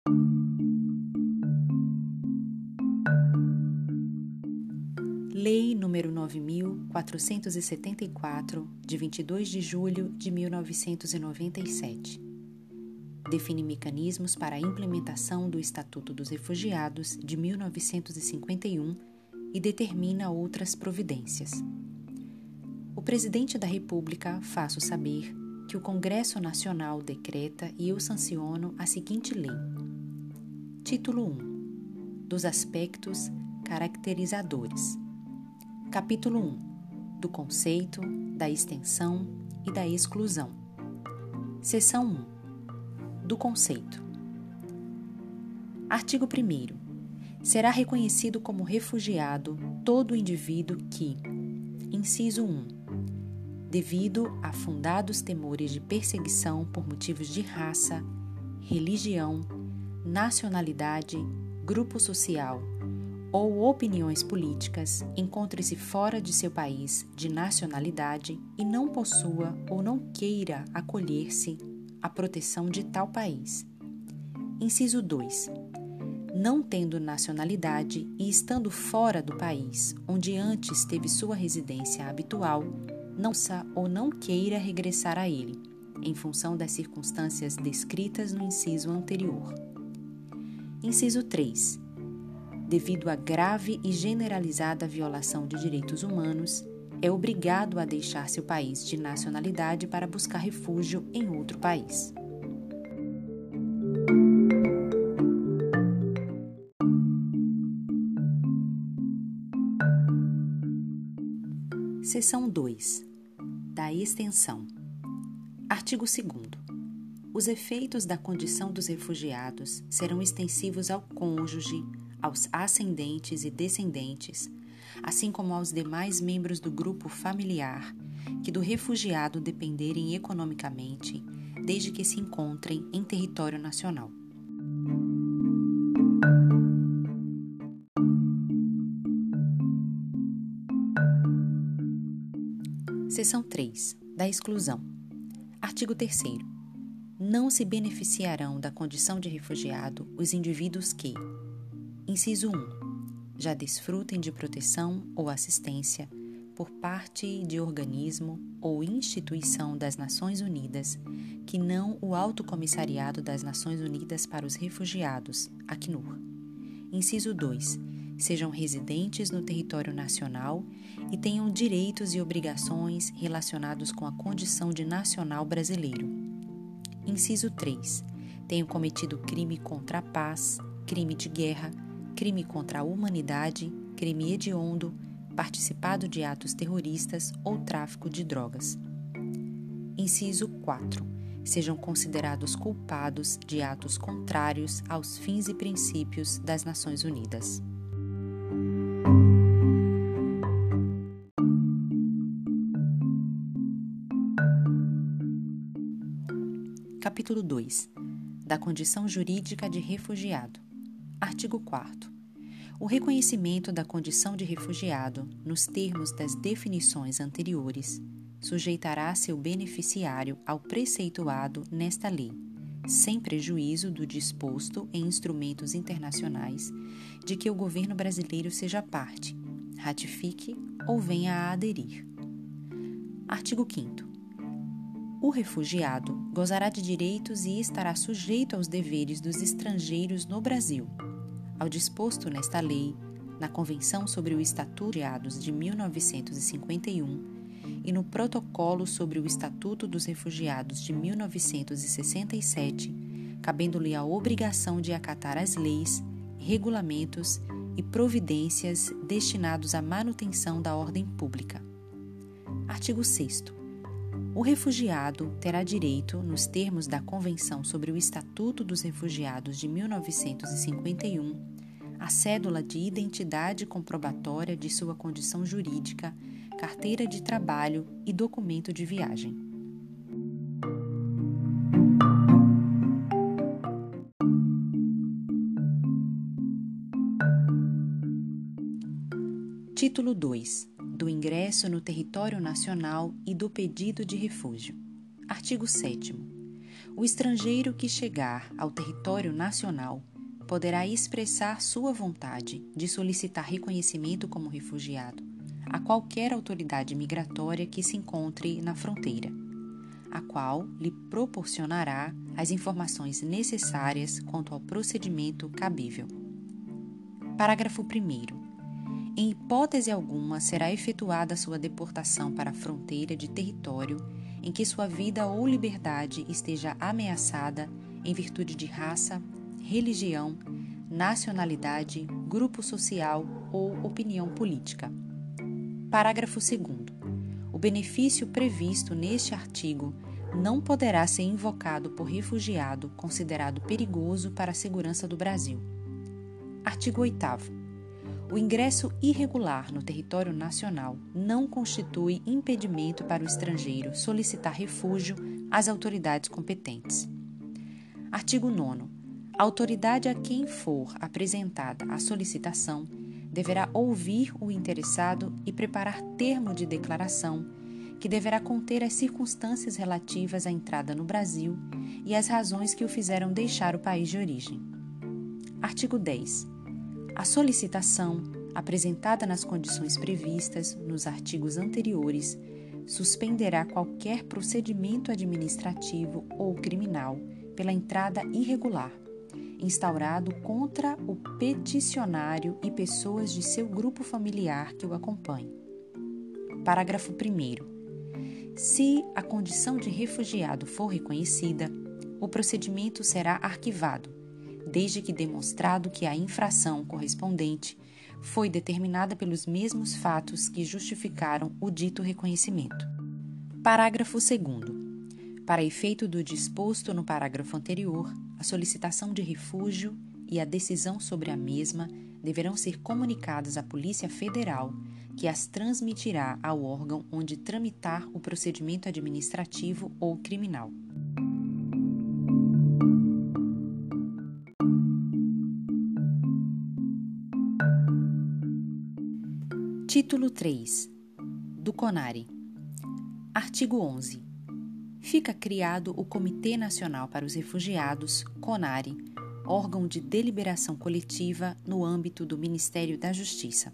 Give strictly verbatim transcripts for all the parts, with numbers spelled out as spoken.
Lei número nove mil quatrocentos e setenta e quatro, de vinte e dois de julho de mil novecentos e noventa e sete. Define mecanismos para a implementação do Estatuto dos Refugiados de mil novecentos e cinquenta e um e determina outras providências. O Presidente da República faço saber que o Congresso Nacional decreta e eu sanciono a seguinte lei. Título um. Dos aspectos caracterizadores. Capítulo um. Do conceito, da extensão e da exclusão. Seção um. Do conceito. Artigo primeiro. Será reconhecido como refugiado todo indivíduo que, inciso um, devido a fundados temores de perseguição por motivos de raça, religião, nacionalidade, grupo social ou opiniões políticas, encontre-se fora de seu país de nacionalidade e não possua ou não queira acolher-se à proteção de tal país. Inciso dois. Não tendo nacionalidade e estando fora do país onde antes teve sua residência habitual, não possa ou não queira regressar a ele, em função das circunstâncias descritas no inciso anterior. Inciso três. Devido à grave e generalizada violação de direitos humanos, é obrigado a deixar seu país de nacionalidade para buscar refúgio em outro país. Seção dois. Da extensão. Artigo segundo. Os efeitos da condição dos refugiados serão extensivos ao cônjuge, aos ascendentes e descendentes, assim como aos demais membros do grupo familiar que do refugiado dependerem economicamente, desde que se encontrem em território nacional. Seção três. Da exclusão. Artigo terceiro. Não se beneficiarão da condição de refugiado os indivíduos que: Inciso um. Já desfrutem de proteção ou assistência por parte de organismo ou instituição das Nações Unidas, que não o Alto Comissariado das Nações Unidas para os Refugiados, Acnur. Inciso dois. Sejam residentes no território nacional e tenham direitos e obrigações relacionados com a condição de nacional brasileiro. Inciso três. Tenham cometido crime contra a paz, crime de guerra, crime contra a humanidade, crime hediondo, participado de atos terroristas ou tráfico de drogas. Inciso quatro. Sejam considerados culpados de atos contrários aos fins e princípios das Nações Unidas. Capítulo dois. Da condição jurídica de refugiado. Artigo quarto. O reconhecimento da condição de refugiado, nos termos das definições anteriores, sujeitará seu beneficiário ao preceituado nesta lei, sem prejuízo do disposto em instrumentos internacionais de que o governo brasileiro seja parte, ratifique ou venha a aderir. Artigo quinto. O refugiado gozará de direitos e estará sujeito aos deveres dos estrangeiros no Brasil, ao disposto nesta lei, na Convenção sobre o Estatuto dos Refugiados de mil novecentos e cinquenta e um e no Protocolo sobre o Estatuto dos Refugiados de mil novecentos e sessenta e sete, cabendo-lhe a obrigação de acatar as leis, regulamentos e providências destinados à manutenção da ordem pública. Artigo sexto. O refugiado terá direito, nos termos da Convenção sobre o Estatuto dos Refugiados de mil novecentos e cinquenta e um, a cédula de identidade comprobatória de sua condição jurídica, carteira de trabalho e documento de viagem. Título dois. Do ingresso no território nacional e do pedido de refúgio. Artigo sétimo. O estrangeiro que chegar ao território nacional poderá expressar sua vontade de solicitar reconhecimento como refugiado a qualquer autoridade migratória que se encontre na fronteira, a qual lhe proporcionará as informações necessárias quanto ao procedimento cabível. Parágrafo primeiro. Em hipótese alguma será efetuada sua deportação para a fronteira de território em que sua vida ou liberdade esteja ameaçada em virtude de raça, religião, nacionalidade, grupo social ou opinião política. Parágrafo segundo. O benefício previsto neste artigo não poderá ser invocado por refugiado considerado perigoso para a segurança do Brasil. Artigo oitavo. O ingresso irregular no território nacional não constitui impedimento para o estrangeiro solicitar refúgio às autoridades competentes. Artigo nono. A autoridade a quem for apresentada a solicitação deverá ouvir o interessado e preparar termo de declaração que deverá conter as circunstâncias relativas à entrada no Brasil e as razões que o fizeram deixar o país de origem. Artigo dez. A solicitação, apresentada nas condições previstas nos artigos anteriores, suspenderá qualquer procedimento administrativo ou criminal pela entrada irregular, instaurado contra o peticionário e pessoas de seu grupo familiar que o acompanhem. Parágrafo primeiro. Se a condição de refugiado for reconhecida, o procedimento será arquivado, desde que demonstrado que a infração correspondente foi determinada pelos mesmos fatos que justificaram o dito reconhecimento. Parágrafo segundo. Para efeito do disposto no parágrafo anterior, a solicitação de refúgio e a decisão sobre a mesma deverão ser comunicadas à Polícia Federal, que as transmitirá ao órgão onde tramitar o procedimento administrativo ou criminal. Título três. Do CONARE. Artigo onze. Fica criado o Comitê Nacional para os Refugiados, CONARE, órgão de deliberação coletiva no âmbito do Ministério da Justiça.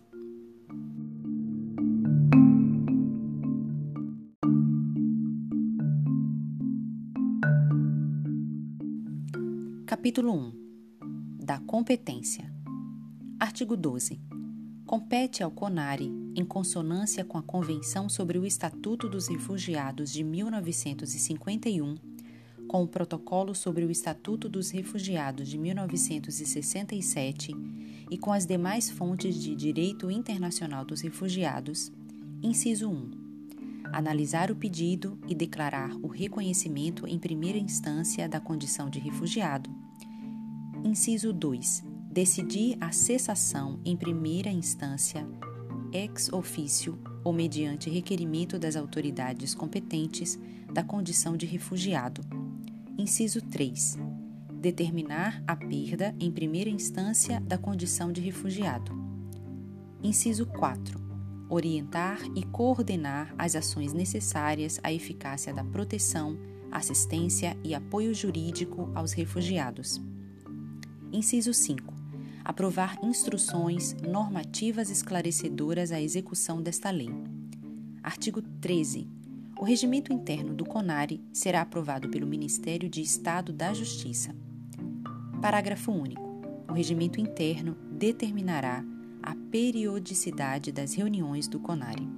Capítulo um. Da competência. Artigo doze. Compete ao CONARE, em consonância com a Convenção sobre o Estatuto dos Refugiados de mil novecentos e cinquenta e um, com o Protocolo sobre o Estatuto dos Refugiados de mil novecentos e sessenta e sete e com as demais fontes de direito internacional dos refugiados, inciso um. Analisar o pedido e declarar o reconhecimento em primeira instância da condição de refugiado. Inciso dois. Decidir a cessação em primeira instância, ex officio ou mediante requerimento das autoridades competentes da condição de refugiado. Inciso três. Determinar a perda em primeira instância da condição de refugiado. Inciso quatro. Orientar e coordenar as ações necessárias à eficácia da proteção, assistência e apoio jurídico aos refugiados. Inciso cinco. Aprovar instruções normativas esclarecedoras à execução desta lei. Artigo treze. O regimento interno do CONARE será aprovado pelo Ministério de Estado da Justiça. Parágrafo único. O regimento interno determinará a periodicidade das reuniões do CONARE.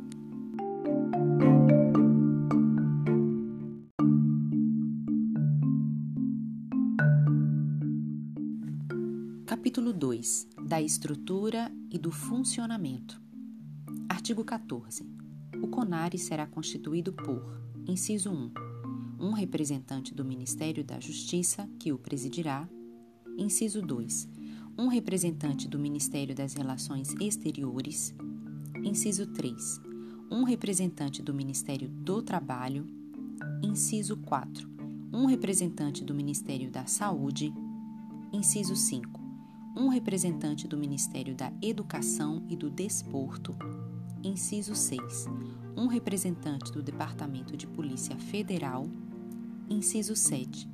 Capítulo dois. Da estrutura e do funcionamento. Artigo quatorze. O CONARE será constituído por, inciso um, um representante do Ministério da Justiça, que o presidirá. Inciso dois. Um representante do Ministério das Relações Exteriores. Inciso três. Um representante do Ministério do Trabalho. Inciso quatro. Um representante do Ministério da Saúde. Inciso cinco. Um representante do Ministério da Educação e do Desporto. Inciso seis. Um representante do Departamento de Polícia Federal. Inciso sete.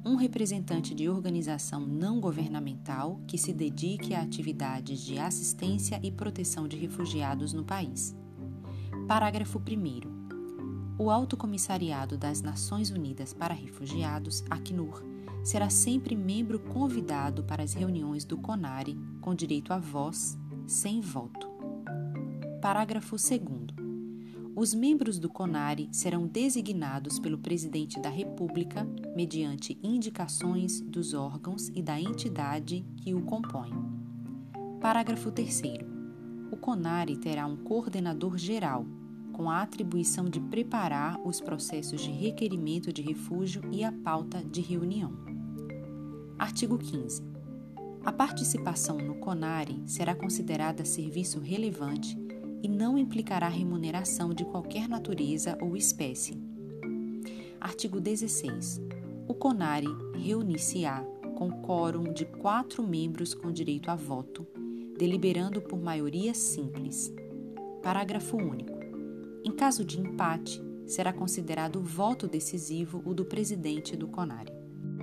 um representante de organização não governamental que se dedique a atividades de assistência e proteção de refugiados no país. Parágrafo primeiro. O Alto Comissariado das Nações Unidas para Refugiados, Acnur, será sempre membro convidado para as reuniões do CONARE, com direito a voz, sem voto. Parágrafo segundo. Os membros do CONARE serão designados pelo Presidente da República mediante indicações dos órgãos e da entidade que o compõem. Parágrafo terceiro. O CONARE terá um coordenador geral, com a atribuição de preparar os processos de requerimento de refúgio e a pauta de reunião. Artigo quinze. A participação no CONARE será considerada serviço relevante e não implicará remuneração de qualquer natureza ou espécie. Artigo dezesseis. O CONARE reunir-se-á com quórum de quatro membros com direito a voto, deliberando por maioria simples. Parágrafo único. Em caso de empate, será considerado o voto decisivo o do presidente do CONARE.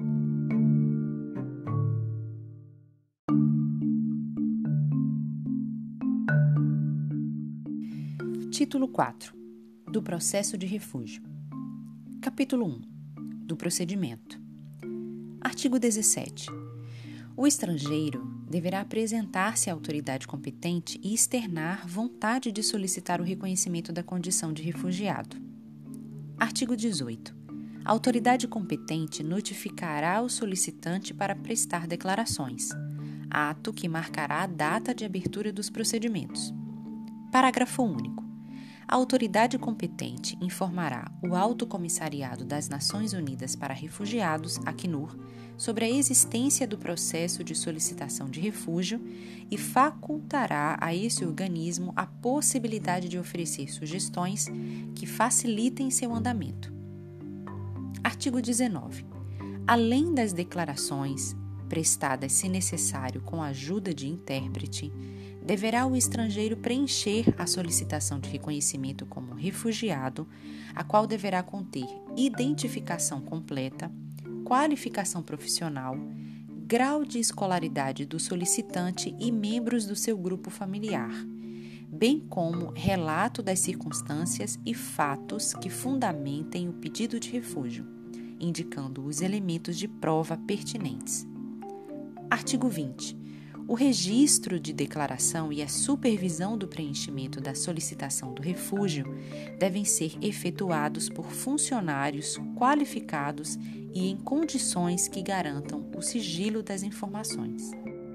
Título quatro. Do processo de refúgio. Capítulo um. Do procedimento. Artigo dezessete. O estrangeiro deverá apresentar-se à autoridade competente e externar vontade de solicitar o reconhecimento da condição de refugiado. Artigo dezoito. A autoridade competente notificará o solicitante para prestar declarações, ato que marcará a data de abertura dos procedimentos. Parágrafo único. A autoridade competente informará o Alto Comissariado das Nações Unidas para Refugiados, Acnur, sobre a existência do processo de solicitação de refúgio e facultará a esse organismo a possibilidade de oferecer sugestões que facilitem seu andamento. Artigo dezenove. Além das declarações, prestadas se necessário com a ajuda de intérprete, deverá o estrangeiro preencher a solicitação de reconhecimento como refugiado, a qual deverá conter identificação completa, qualificação profissional, grau de escolaridade do solicitante e membros do seu grupo familiar, bem como relato das circunstâncias e fatos que fundamentem o pedido de refúgio, indicando os elementos de prova pertinentes. Artigo vinte. O registro de declaração e a supervisão do preenchimento da solicitação do refúgio devem ser efetuados por funcionários qualificados e em condições que garantam o sigilo das informações.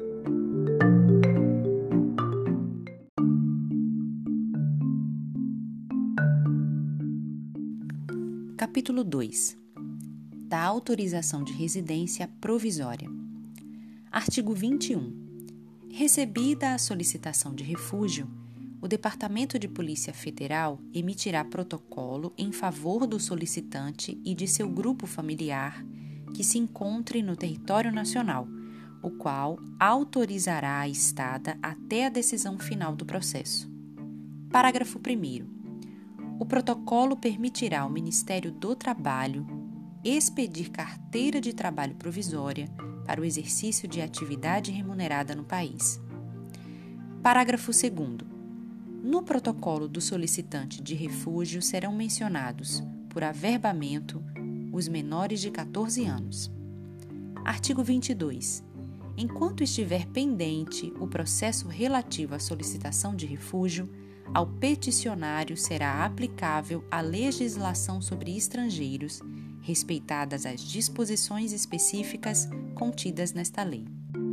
Capítulo dois. Da autorização de residência provisória. Artigo vinte e um. Recebida a solicitação de refúgio, o Departamento de Polícia Federal emitirá protocolo em favor do solicitante e de seu grupo familiar que se encontre no território nacional, o qual autorizará a estada até a decisão final do processo. Parágrafo primeiro. O protocolo permitirá ao Ministério do Trabalho expedir carteira de trabalho provisória para o exercício de atividade remunerada no país. Parágrafo segundo. No protocolo do solicitante de refúgio serão mencionados, por averbamento, os menores de catorze anos. Artigo vinte e dois. Enquanto estiver pendente o processo relativo à solicitação de refúgio, ao peticionário será aplicável a legislação sobre estrangeiros, respeitadas as disposições específicas contidas nesta lei.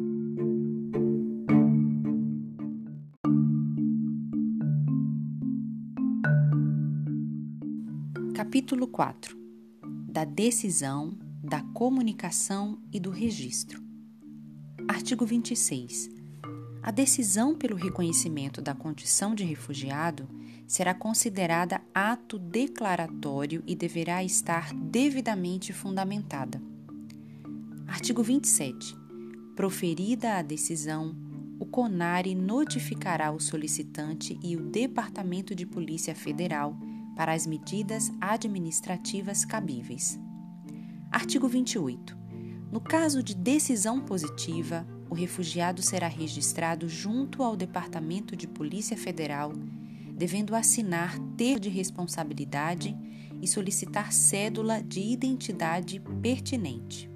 Capítulo quatro. Da decisão, da comunicação e do registro. Artigo vinte e seis. A decisão pelo reconhecimento da condição de refugiado será considerada ato declaratório e deverá estar devidamente fundamentada. Artigo vinte e sete. Proferida a decisão, o CONARE notificará o solicitante e o Departamento de Polícia Federal para as medidas administrativas cabíveis. Artigo vinte e oito. No caso de decisão positiva, o refugiado será registrado junto ao Departamento de Polícia Federal, devendo assinar termo de responsabilidade e solicitar cédula de identidade pertinente.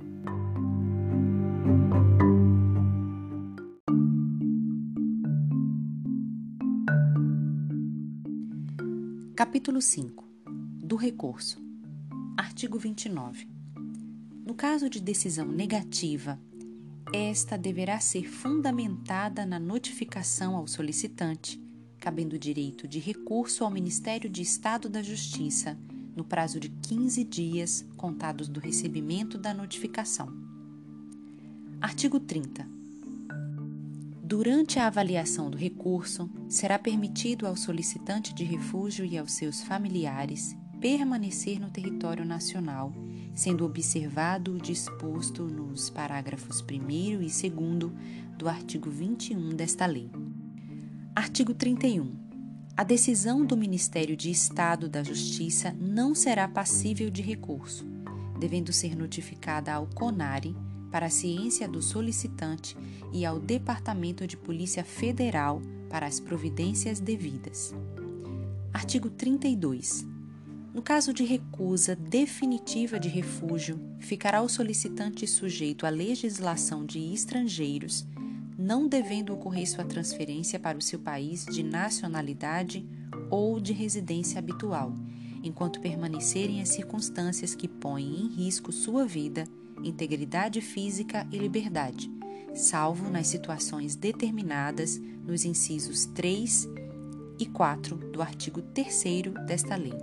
Capítulo cinco. Do recurso. Artigo vinte e nove. No caso de decisão negativa, esta deverá ser fundamentada na notificação ao solicitante, cabendo direito de recurso ao Ministério de Estado da Justiça, no prazo de quinze dias, contados do recebimento da notificação. Artigo trinta. Durante a avaliação do recurso, será permitido ao solicitante de refúgio e aos seus familiares permanecer no território nacional, sendo observado o disposto nos parágrafos primeiro e segundo do artigo vinte e um desta lei. Artigo trinta e um. A decisão do Ministério de Estado da Justiça não será passível de recurso, devendo ser notificada ao CONARE para a ciência do solicitante e ao Departamento de Polícia Federal para as providências devidas. Artigo trinta e dois. No caso de recusa definitiva de refúgio, ficará o solicitante sujeito à legislação de estrangeiros, não devendo ocorrer sua transferência para o seu país de nacionalidade ou de residência habitual, enquanto permanecerem as circunstâncias que põem em risco sua vida, integridade física e liberdade, salvo nas situações determinadas nos incisos três e quatro do artigo terceiro desta lei.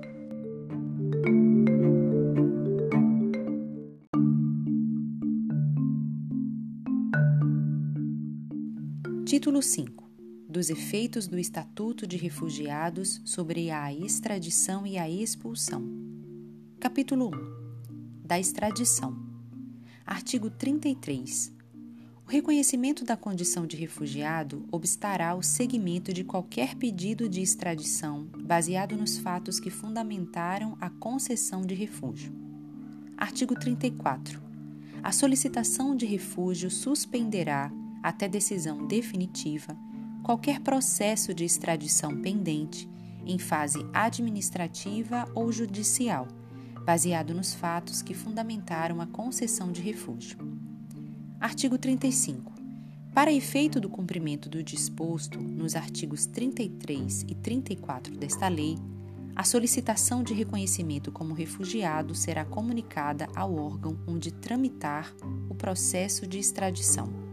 Título cinco. Dos efeitos do Estatuto de Refugiados sobre a extradição e a expulsão. Capítulo um. Da extradição. Artigo trinta e três. O reconhecimento da condição de refugiado obstará o seguimento de qualquer pedido de extradição baseado nos fatos que fundamentaram a concessão de refúgio. Artigo trinta e quatro. A solicitação de refúgio suspenderá, até decisão definitiva, qualquer processo de extradição pendente, em fase administrativa ou judicial, baseado nos fatos que fundamentaram a concessão de refúgio. Artigo trinta e cinco. Para efeito do cumprimento do disposto nos artigos trinta e três e trinta e quatro desta lei, a solicitação de reconhecimento como refugiado será comunicada ao órgão onde tramitar o processo de extradição.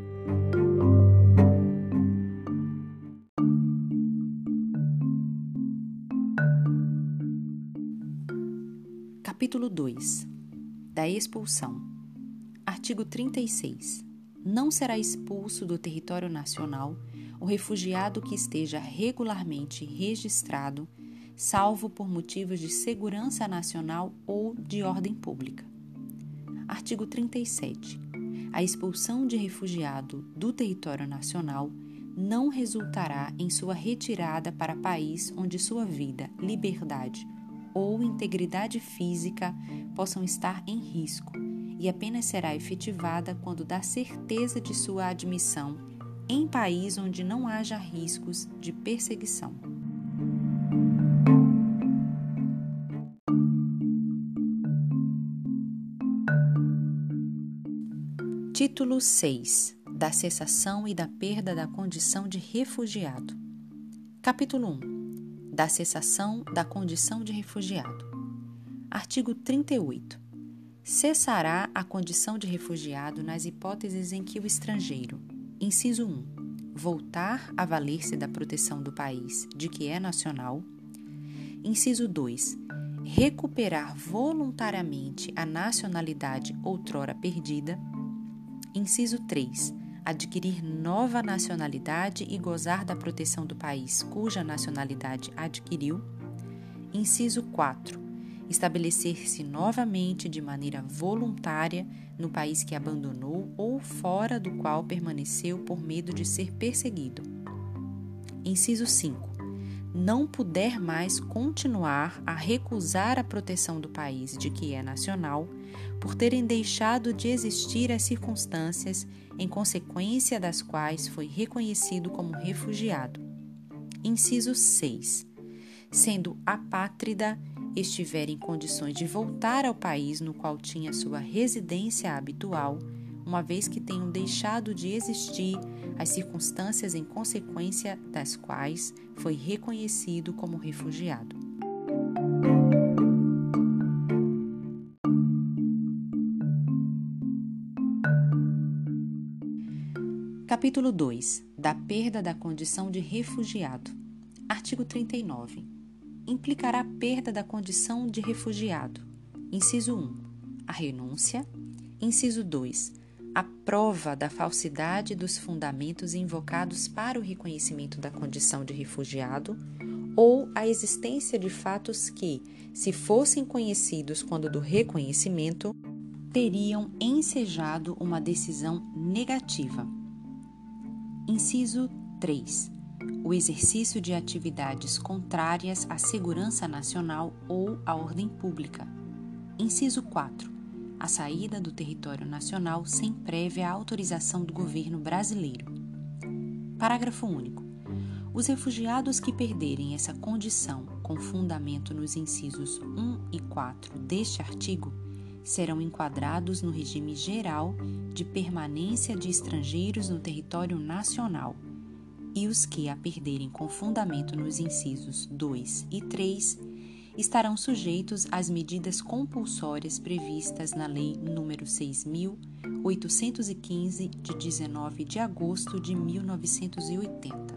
Capítulo dois. Da expulsão. Artigo trinta e seis. Não será expulso do território nacional o refugiado que esteja regularmente registrado, salvo por motivos de segurança nacional ou de ordem pública. Artigo trinta e sete. A expulsão de refugiado do território nacional não resultará em sua retirada para país onde sua vida, liberdade ou integridade física possam estar em risco e apenas será efetivada quando dá certeza de sua admissão em país onde não haja riscos de perseguição. Título seis. Da cessação e da perda da condição de refugiado. Capítulo um. Da cessação da condição de refugiado. Artigo trinta e oito. Cessará a condição de refugiado nas hipóteses em que o estrangeiro, inciso um, voltar a valer-se da proteção do país de que é nacional, inciso dois, recuperar voluntariamente a nacionalidade outrora perdida, inciso três, adquirir nova nacionalidade e gozar da proteção do país cuja nacionalidade adquiriu. Inciso quatro. Estabelecer-se novamente de maneira voluntária no país que abandonou ou fora do qual permaneceu por medo de ser perseguido. Inciso cinco. não puder mais continuar a recusar a proteção do país de que é nacional, por terem deixado de existir as circunstâncias em consequência das quais foi reconhecido como refugiado. Inciso seis. Sendo apátrida, estiver em condições de voltar ao país no qual tinha sua residência habitual, uma vez que tenham deixado de existir as circunstâncias em consequência das quais foi reconhecido como refugiado. Capítulo dois. Da perda da condição de refugiado. Artigo trinta e nove. Implicará perda da condição de refugiado. Inciso um. A renúncia. Inciso dois. A prova da falsidade dos fundamentos invocados para o reconhecimento da condição de refugiado ou a existência de fatos que, se fossem conhecidos quando do reconhecimento, teriam ensejado uma decisão negativa. Inciso três. O exercício de atividades contrárias à segurança nacional ou à ordem pública. Inciso quatro. A saída do território nacional sem prévia autorização do governo brasileiro. Parágrafo único. Os refugiados que perderem essa condição com fundamento nos incisos um e quatro deste artigo serão enquadrados no regime geral de permanência de estrangeiros no território nacional, e os que a perderem com fundamento nos incisos dois e três estarão sujeitos às medidas compulsórias previstas na Lei nº seis mil oitocentos e quinze, de dezenove de agosto de mil novecentos e oitenta.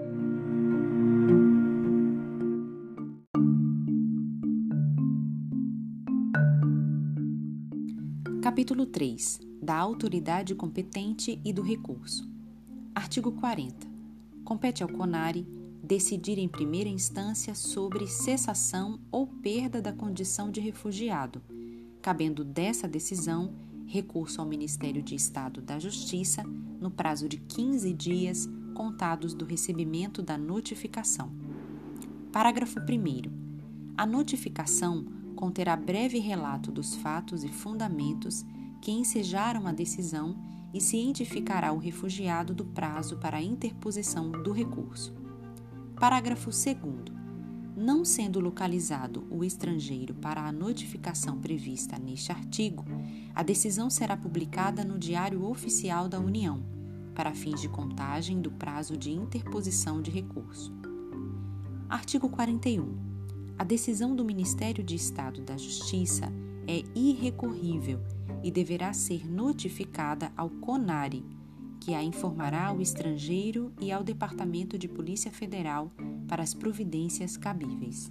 Capítulo três. Da autoridade competente e do recurso. Artigo quarenta. Compete ao CONARE decidir em primeira instância sobre cessação ou perda da condição de refugiado, cabendo dessa decisão recurso ao Ministério de Estado da Justiça no prazo de quinze dias contados do recebimento da notificação. Parágrafo primeiro. A notificação conterá breve relato dos fatos e fundamentos que ensejaram a decisão e cientificará o refugiado do prazo para a interposição do recurso. Parágrafo segundo. Não sendo localizado o estrangeiro para a notificação prevista neste artigo, a decisão será publicada no Diário Oficial da União, para fins de contagem do prazo de interposição de recurso. Artigo quarenta e um. A decisão do Ministério de Estado da Justiça é irrecorrível e deverá ser notificada ao CONARE, que a informará ao estrangeiro e ao Departamento de Polícia Federal para as providências cabíveis.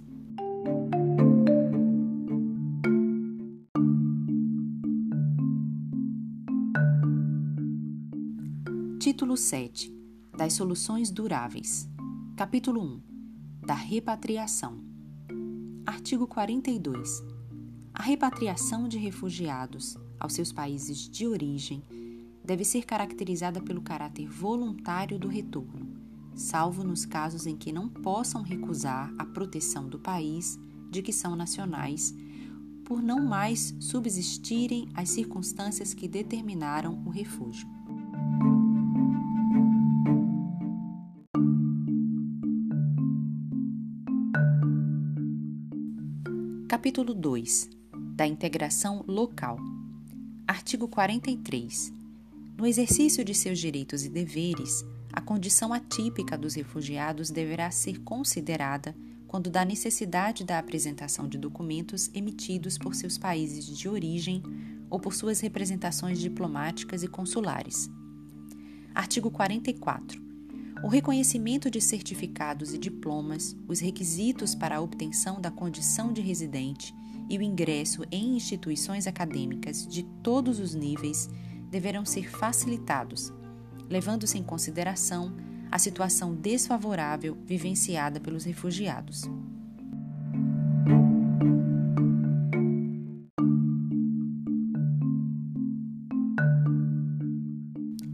Título sete. Das soluções duráveis. Capítulo um. Da repatriação. Artigo quarenta e dois. A repatriação de refugiados aos seus países de origem deve ser caracterizada pelo caráter voluntário do retorno, salvo nos casos em que não possam recusar a proteção do país de que são nacionais, por não mais subsistirem as circunstâncias que determinaram o refúgio. Capítulo dois. Da integração local. Artigo quarenta e três. No exercício de seus direitos e deveres, a condição atípica dos refugiados deverá ser considerada quando da necessidade da apresentação de documentos emitidos por seus países de origem ou por suas representações diplomáticas e consulares. Artigo quarenta e quatro. O reconhecimento de certificados e diplomas, os requisitos para a obtenção da condição de residente e o ingresso em instituições acadêmicas de todos os níveis deverão ser facilitados, levando-se em consideração a situação desfavorável vivenciada pelos refugiados.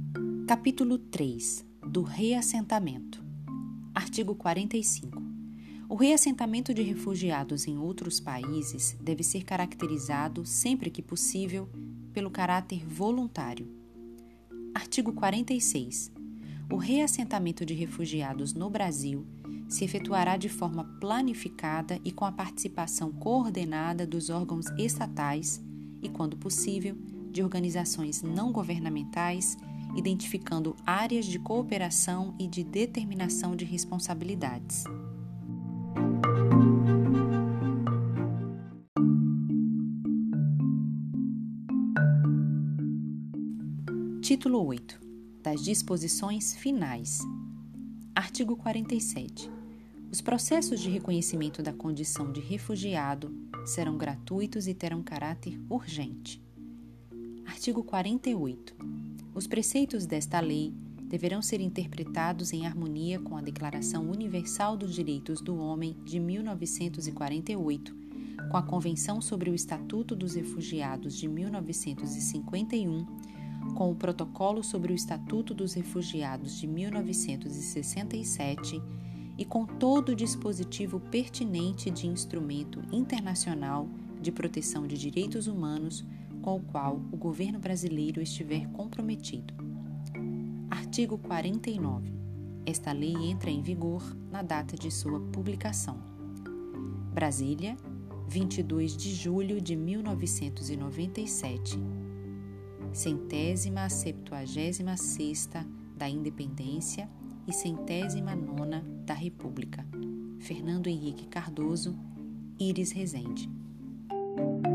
Capítulo três. Do reassentamento. Artigo quarenta e cinco. O reassentamento de refugiados em outros países deve ser caracterizado, sempre que possível, pelo caráter voluntário. Artigo quarenta e seis. O reassentamento de refugiados no Brasil se efetuará de forma planificada e com a participação coordenada dos órgãos estatais e, quando possível, de organizações não governamentais, identificando áreas de cooperação e de determinação de responsabilidades. Título oito. Das disposições finais. Artigo quarenta e sete. Os processos de reconhecimento da condição de refugiado serão gratuitos e terão caráter urgente. Artigo quarenta e oito. Os preceitos desta lei deverão ser interpretados em harmonia com a Declaração Universal dos Direitos do Homem de mil novecentos e quarenta e oito, com a Convenção sobre o Estatuto dos Refugiados de mil novecentos e cinquenta e um, com o Protocolo sobre o Estatuto dos Refugiados de mil novecentos e sessenta e sete e com todo o dispositivo pertinente de instrumento internacional de proteção de direitos humanos com o qual o governo brasileiro estiver comprometido. Artigo quarenta e nove. Esta lei entra em vigor na data de sua publicação. Brasília, vinte e dois de julho de mil novecentos e noventa e sete. Centésima septuagésima sexta da Independência e centésima nona da República. Fernando Henrique Cardoso, Iris Rezende.